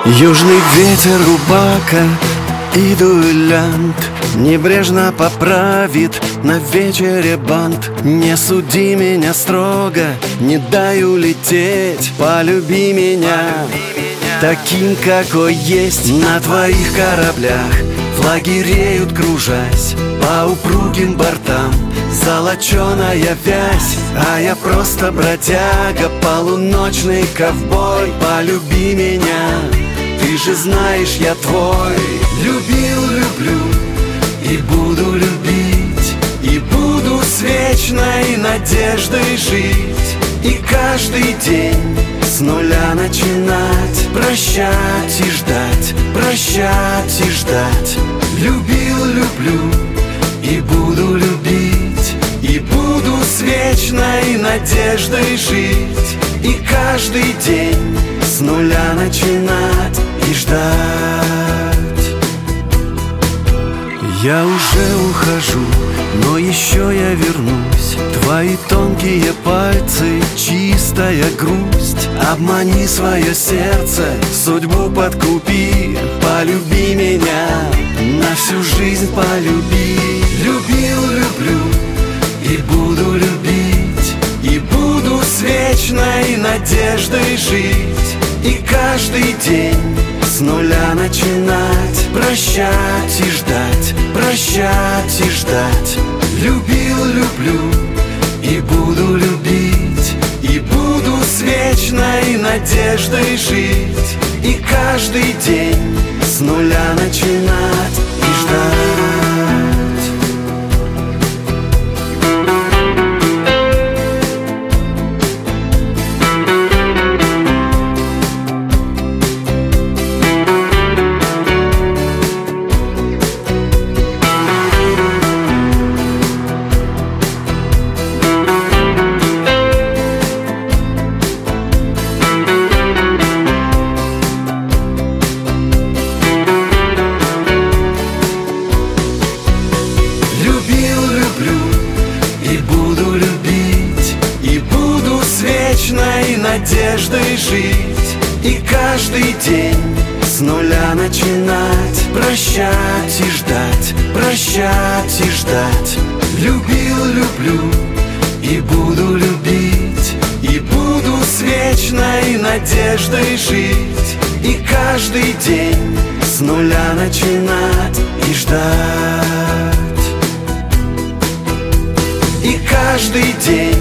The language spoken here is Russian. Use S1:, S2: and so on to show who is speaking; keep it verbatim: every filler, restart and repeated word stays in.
S1: Южный ветер рубака и дуэлянт небрежно поправит на вечере бант. Не суди меня строго, не дай улететь. Полюби меня таким, какой есть. На твоих кораблях флаги реют, кружась по упругим бортам. Золоченая вязь, а я просто бродяга, полуночный ковбой. Полюби меня, ты же знаешь, я твой. Любил, люблю и буду любить, и буду с вечной надеждой жить. И каждый день с нуля начинать, прощать и ждать, прощать и ждать. Любил, люблю и буду любить, и буду с вечной надеждой жить. И каждый день с нуля начинать и ждать. Я уже ухожу, но еще я вернусь. Твои тонкие пальцы, чистая грусть. Обмани свое сердце, судьбу подкупи. Полюби меня, на всю жизнь полюби. Любил, люблю и буду любить, и буду с вечной надеждой жить. И каждый день с нуля начинать, прощать и ждать, прощать и ждать. Любил, люблю и буду любить, и буду с вечной надеждой жить. И каждый день с нуля начинать и ждать. Надеждой жить. И каждый день с нуля начинать, прощать и ждать, прощать и ждать. Любил, люблю и буду любить, и буду с вечной надеждой жить. И каждый день с нуля начинать и ждать. И каждый день